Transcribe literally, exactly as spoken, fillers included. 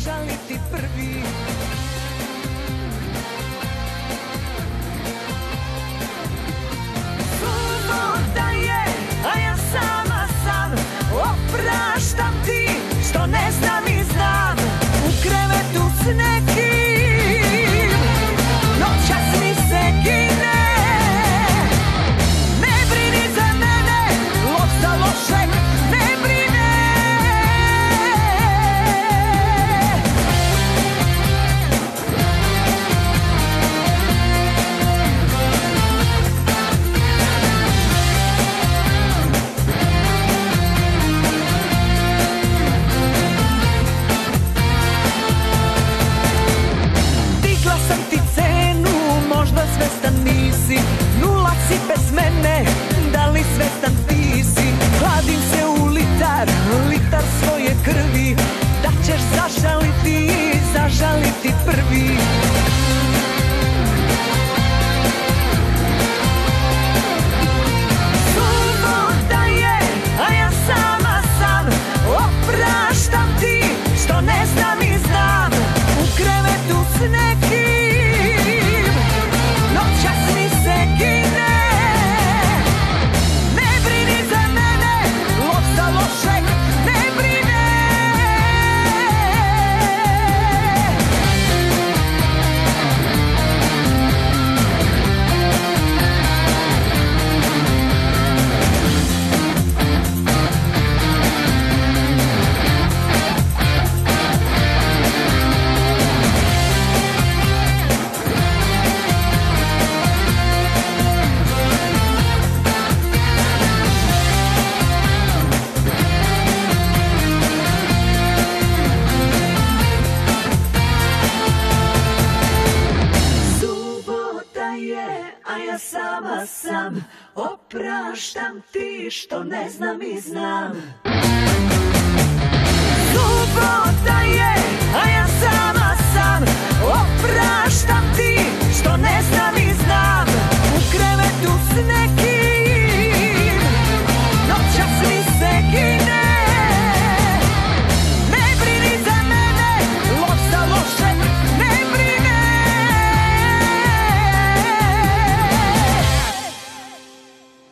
zažaliti prvi. Subota je, a ja sama sam, opraštam ti što ne znam i znam. U krevetu s nekim noćas mi se gine. Ne brini za mene, loš za lošeg ne brine. Digla sam ti cenu, možda svestan nisi. Nula si bez mene, da li svestan ti si? Kladim se u litar, litar svoje krvi. Da ćeš zažaliti, zažaliti prvi. Subota je, a ja sama sam, opraštam ti što ne znam i znam. U krevetu s nekim noćas mi se gine. Ne brini za mene, loš za lošeg ne brine. Subota je, a ja sama sam, opraštam ti što ne znam i znam. Subota